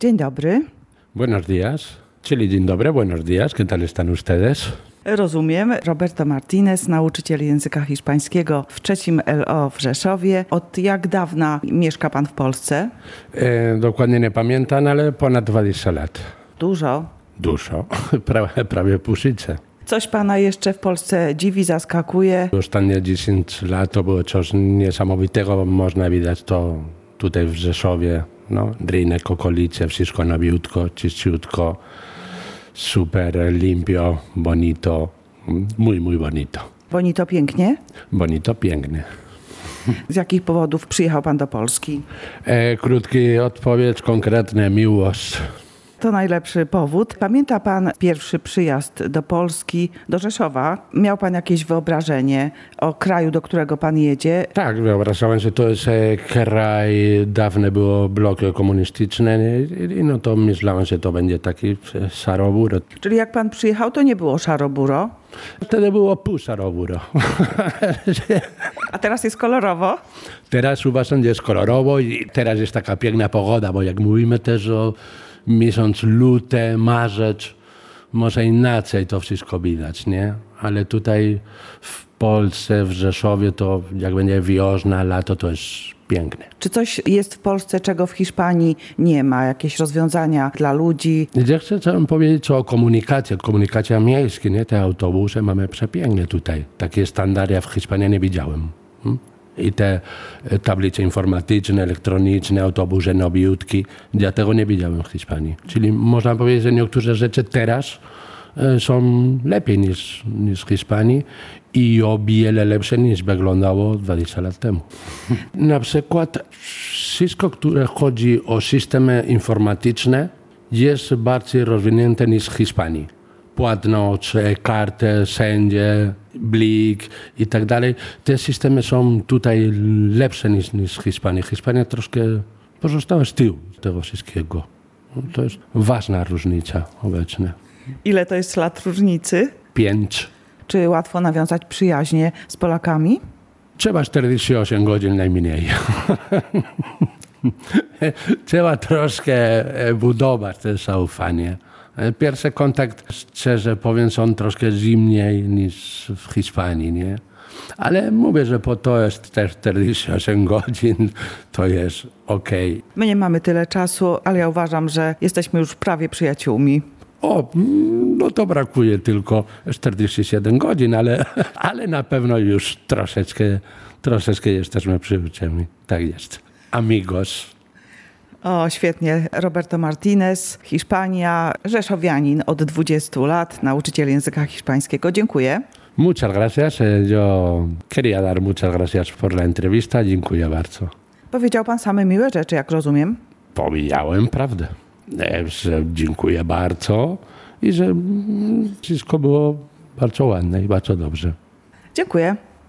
Dzień dobry. Buenos días, czyli dzień dobry, buenos días, ¿qué tal están ustedes? Rozumiem. Roberto Martinez, nauczyciel języka hiszpańskiego w 3 LO w Rzeszowie. Od jak dawna mieszka pan w Polsce? Dokładnie nie pamiętam, ale ponad 20 lat. Dużo. Dużo, prawie pół życia. Coś pana jeszcze w Polsce dziwi, zaskakuje? Ostatnie 10 lat to było coś niesamowitego, można widać to tutaj w Rzeszowie. No, rynek, okolice, wszystko nowiutko, czyściutko, super limpio, bonito, muy bonito. Bonito pięknie? Bonito, pięknie. Z jakich powodów przyjechał pan do Polski? Krótki odpowiedź, konkretna miłość. To najlepszy powód. Pamięta pan pierwszy przyjazd do Polski, do Rzeszowa? Miał pan jakieś wyobrażenie o kraju, do którego pan jedzie? Tak, wyobrażałem, że to jest kraj, dawne było blok komunistyczny i no to myślałem, że to będzie taki szaroburo. Czyli jak pan przyjechał, to nie było szaroburo? Wtedy było pół szaroburo. A teraz jest kolorowo? Teraz uważam, że jest kolorowo i teraz jest taka piękna pogoda, bo jak mówimy też o miesiąc luty, marzec, może inaczej to wszystko widać, nie? Ale tutaj w Polsce, w Rzeszowie to jak będzie wiosna, lato, to jest piękne. Czy coś jest w Polsce, czego w Hiszpanii nie ma? Jakieś rozwiązania dla ludzi? Ja chcę powiedzieć o komunikacji, komunikacja miejska, nie? Te autobusy mamy przepiękne tutaj. Takie standardy ja w Hiszpanii nie widziałem. I te tablice informatyczne, elektroniczne, autobusy nowiutki, ja tego nie widziałem w Hiszpanii. Czyli można powiedzieć, że niektóre rzeczy teraz są lepiej niż w Hiszpanii i o wiele lepsze niż wyglądało 20 lat temu. Na przykład wszystko, które chodzi o systemy informatyczne, jest bardziej rozwinięte niż w Hiszpanii. Płatność, kartę, sędzie, blik i tak dalej. Te systemy są tutaj lepsze niż w Hiszpanii. Hiszpania troszkę pozostała z tyłu tego wszystkiego. To jest ważna różnica obecnie. Ile to jest lat różnicy? 5. Czy łatwo nawiązać przyjaźnie z Polakami? Trzeba 48 godzin najmniej. Trzeba troszkę budować to zaufanie. Pierwszy kontakt, szczerze powiem, są troszkę zimniej niż w Hiszpanii, nie? Ale mówię, że po to jest też 48 godzin, to jest okej. My nie mamy tyle czasu, ale ja uważam, że jesteśmy już prawie przyjaciółmi. No to tylko 47 godzin, ale na pewno już troszeczkę jesteśmy przyjaciółmi. Tak jest. Amigos. O, świetnie. Roberto Martinez, Hiszpania, rzeszowianin od 20 lat, nauczyciel języka hiszpańskiego. Dziękuję. Muchas gracias. Yo quería dar muchas gracias por la entrevista. Dziękuję bardzo. Powiedział pan same miłe rzeczy, jak rozumiem. Powiedziałem prawdę. Że dziękuję bardzo i że wszystko było bardzo ładne i bardzo dobrze. Dziękuję.